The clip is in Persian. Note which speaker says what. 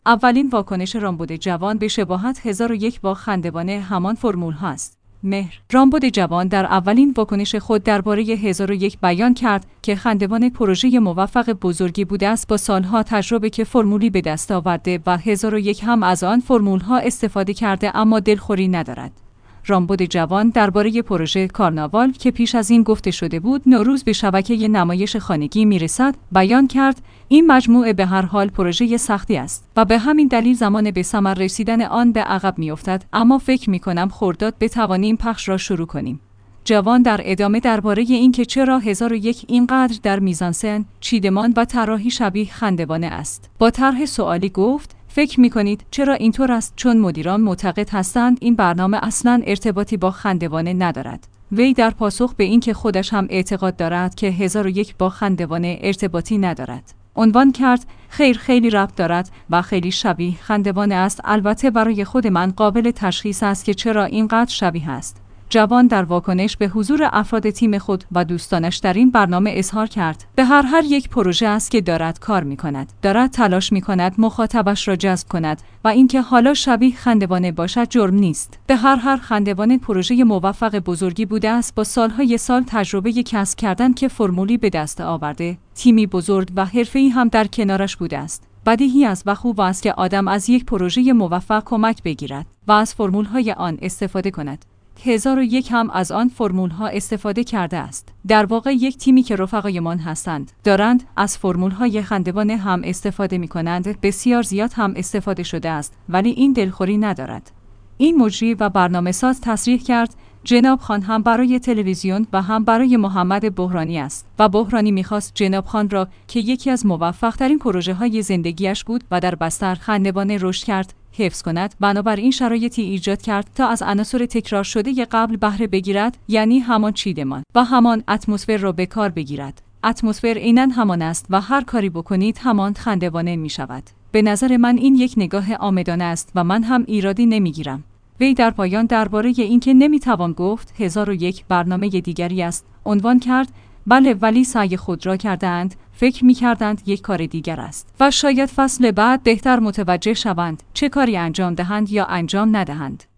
Speaker 1: اولین واکنش رامبد جوان به شباهت 1001 با خندوانه همان فرمول هاست. مهر رامبد جوان در اولین واکنش خود درباره 1001 بیان کرد که خندوانه پروژه موفق بزرگی بوده است با سالها تجربه که فرمولی به دست آورده و 1001 هم از آن فرمول‌ها استفاده کرده اما دلخوری ندارد. رامبد جوان درباره پروژه کارناوال که پیش از این گفته شده بود نوروز به شبکه نمایش خانگی میرسد بیان کرد این مجموعه به هر حال پروژه سختی است و به همین دلیل زمان به ثمر رسیدن آن به عقب میافتد، اما فکر میکنم خرداد بتوانیم پخش را شروع کنیم. جوان در ادامه درباره اینکه چرا 1001 اینقدر در میزانسن، چیدمان و طراحی شبیه خندوانه است با طرح سوالی گفت فکر می‌کنید چرا اینطور است؟ چون مدیران معتقد هستند این برنامه اصلاً ارتباطی با خندوانه ندارد. وی در پاسخ به اینکه خودش هم اعتقاد دارد که 1001 با خندوانه ارتباطی ندارد، عنوان کرد خیر خیلی ربط دارد و خیلی شبیه خندوانه است. البته برای خود من قابل تشخیص است که چرا اینقدر شبیه است. جوان در واکنش به حضور افراد تیم خود و دوستانش در این برنامه اظهار کرد به هر یک پروژه است که دارد کار می‌کند، دارد تلاش می‌کند مخاطبش را جذب کند و اینکه حالا شبیه خندوانه باشد جرم نیست. به هر خندوانه پروژه موفق بزرگی بوده است با سالهای سال تجربه کسب کردن که فرمولی به دست آورده، تیمی بزرگ و حرفه‌ای هم در کنارش بوده است. بدیهی است و خوب است که آدم از یک پروژه موفق کمک بگیرد و از فرمول‌های آن استفاده کند. 1001 هم از آن فرمول‌ها استفاده کرده است. در واقع یک تیمی که رفقایمان هستند دارند از فرمول‌های خندوانه هم استفاده می‌کنند. بسیار زیاد هم استفاده شده است ولی این دلخوری ندارد. این مجری و برنامه‌ساز تصریح کرد جناب خان هم برای تلویزیون و هم برای محمد بحرانی است و بحرانی می‌خواست جناب خان را که یکی از موفق‌ترین پروژه‌های زندگیش بود و در بستر خندوانه رشد کرد حفظ کند. بنابراین شرایطی ایجاد کرد تا از عناصر تکرار شده قبل بهره بگیرد، یعنی همان چیدمان و همان اتمسفر را به کار بگیرد. اتمسفر عیناً همان است و هر کاری بکنید همان خندوانه می شود. به نظر من این یک نگاه عامدانه است و من هم ایرادی نمیگیرم. وی در پایان درباره اینکه نمیتوان گفت 1001 برنامه دیگری است عنوان کرد بله ولی سعی خود را کردند، فکر می‌کردند یک کار دیگر است و شاید فصل بعد بهتر متوجه شوند چه کاری انجام دهند یا انجام ندهند.